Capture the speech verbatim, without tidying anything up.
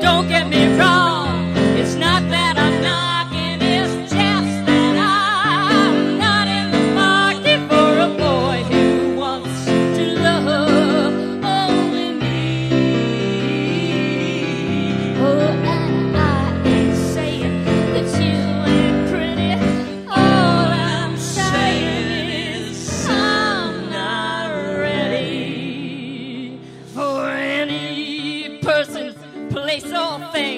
don't get me wrong, it's not that I'm knocking, it's just that I'm not in the market for a boy who wants to love only me. Oh, and I ain't saying that you ain't pretty. All I'm saying is I'm not ready for any person, place, or thing